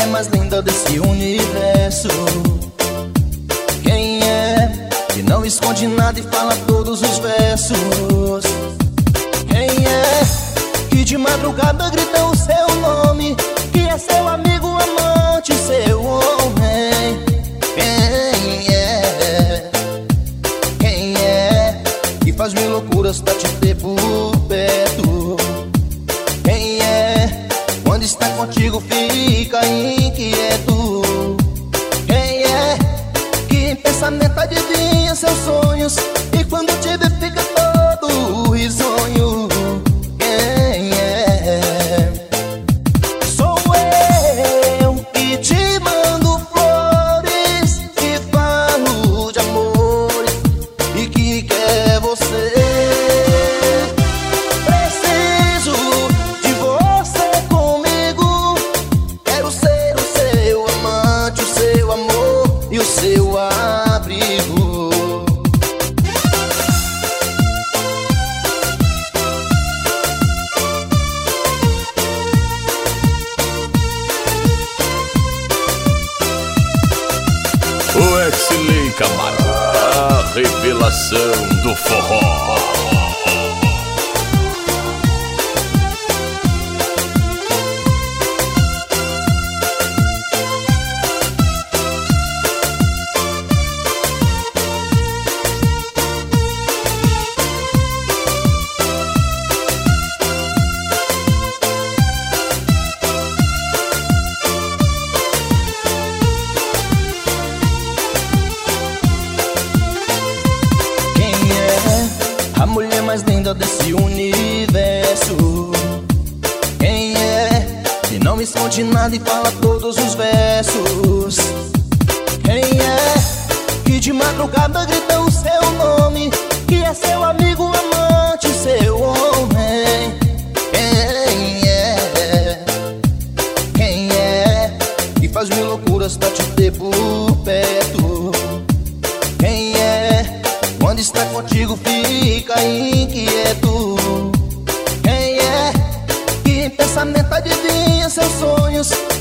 mulher mais linda desse universo. Quem é que não esconde nada e fala todos os versos? Quem é que de madrugada grita o seu nome, que é seu amigo, amante, seu homem? Quem é? Quem é que faz mil loucuras pra te ter por perto? Quem é quando está contigo fica inquieto? Quem é que em pensamento adivinha seus sonhos e quando te vê fica todo risonho? Quem é? Sou eu que te mando flores, que falo de amores e que quer você. Preciso de você comigo, quero ser o seu amante, o seu amor e o seu abrigo. O Exley Camargo, a revelação do forró. A mulher mais linda desse universo. Quem é que não esconde nada e fala todos os versos? Quem é que de madrugada grita o seu nome, que é seu amigo, amante, seu homem? Quem é? Quem é que faz mil loucuras pra te ter por perto? Quem é quando está contigo fica inquieto? Quem é que em pensamento adivinha seus sonhos